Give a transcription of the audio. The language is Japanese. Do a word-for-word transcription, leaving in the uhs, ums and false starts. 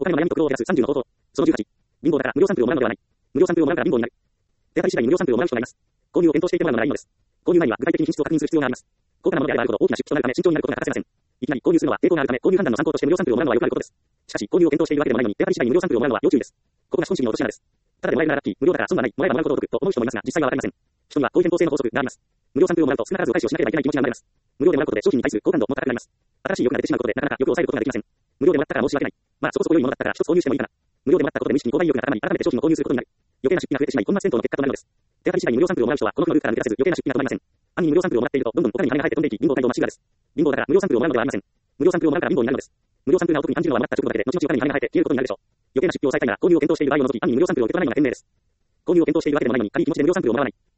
お金の悩みと苦労を減らすさんじゅうの方法。そのじゅうはち。貧乏だから無料サンプルをもらうのではない。無料サンプルをもらうから貧乏になる。手当たり次第に無料サンプルをもらう人がいます。購入を検討していてもらうのならいいのです。購入前には具体的に品質を確認する必要があります。高価なものであればあるほど大きな出費となるため慎重になることが欠かせません。いきなり購入するのは抵抗があるため購入判断の参考として無料サンプルをもらうのはよくあることです。しかし購入を検討しているわけでもないのに手当たり次第に無料サンプルをもらうのは要注意です。ここが資本主義の落とし穴です。ただでもらえるならラッキー、無料だから損はない、もらえばもらうほどお得と思う人もいますが実際はわかりません。人には高い偏向性の法則があります。無料サンプルをもらうと少なからずお返しをしなければいけない気持ちが生まれます。無料でもらうことで商品に対する好感度も高くなります。新しい欲が出てしまうことでなかなか欲を抑えることができません。無料でもらったから申し訳ない。まあそこそこ良いものだったから一つ購入してもいいかな。無料でもらったことで無意識に購買意欲が高まり改めて商品を購入することになる。余計な出費が増えてしまい本末転倒の結果となるのです。手当たり次第に無料サンプルをもらう人はこの負のループから抜け出せず余計な出費が止まりません。暗に無料サンプルをもらっているとどんどんお金に金が入って飛んでいき貧乏態度まっしぐらです。貧乏だから無料サンプルをもらうのではありません。無料サンプルをもらうから貧乏になるのです。無料サンプルがお得に感じるのはもらった直後だけで後々お金に金が入って消えることになるでしょう。余計な出費を抑えたいなら購入を検討している場合を除き暗に無料サンプルを受け取らないのが賢明です。購入を検討しているわけでもないのに仮に気持ちで無料サンプルをもらわない。